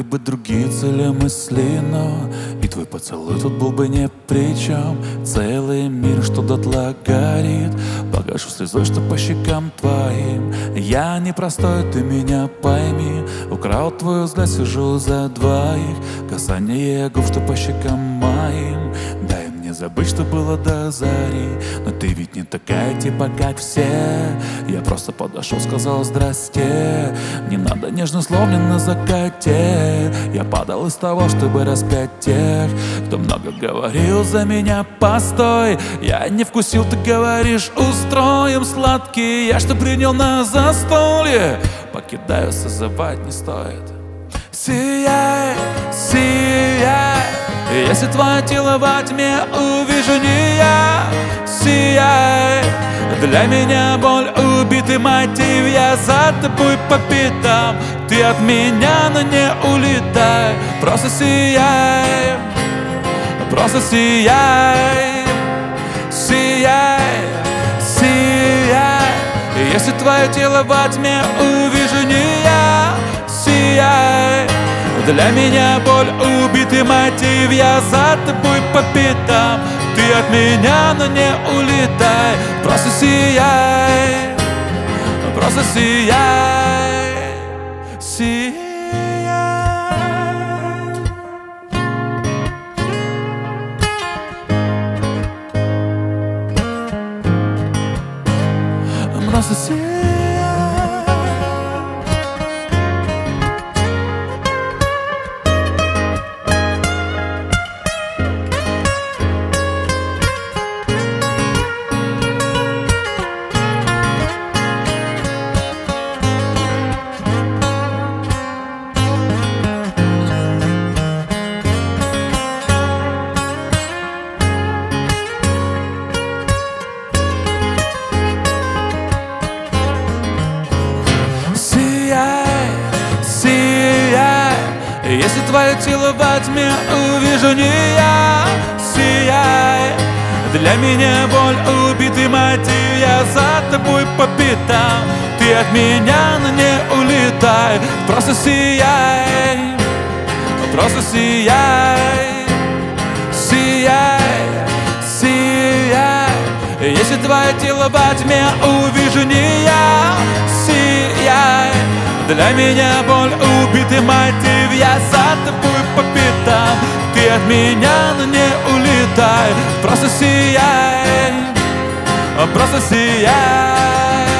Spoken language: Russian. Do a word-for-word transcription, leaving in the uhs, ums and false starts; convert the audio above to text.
бы другие цели мысли, но и твой поцелуй тут был бы ни при чем. Целый мир, что дотла горит, погашу слезой, что по щекам твоим. Я непростой, ты меня пойми. Украл твой взгляд, сижу за двоих. Касание губ, что по щекам моим. Дай мне забыть, что было до зари. Но ты ведь не такая, типа, как все. Я просто подошел, сказал здрасте. Не надо нежных слов мне на закате. Я падал из того, чтобы распять тех, кто много говорил за меня. Постой, я не вкусил, ты говоришь, устроим сладкий. Я что принял на застолье, покидаю, созывать не стоит. Сияй, сияй, если твое тело во тьме, увижу не я. Сияй, для меня боль, убитый мотив. Я за тобой по пятам, ты от меня, но не улетай. Просто сияй, просто сияй, сияй, сияй. Если твое тело во тьме, увижу не я. Сияй, для меня боль, убитый мотив. Я за тобой по пятам, ты от меня, но не улетай. Просто сияй, просто сияй, сияй. Просто сияй. Если твое тело во тьме, увижу не я. Сияй, для меня боль, убитый мотив. Я за тобой по пятам, ты от меня, но не улетай. Просто сияй, просто сияй, сияй, сияй. Если твое тело во тьме, увижу не я. Сияй, для меня боль, убитый мотив. Я за тобой по пятам, ты от меня, но не улетай. Просто сияй, просто сияй.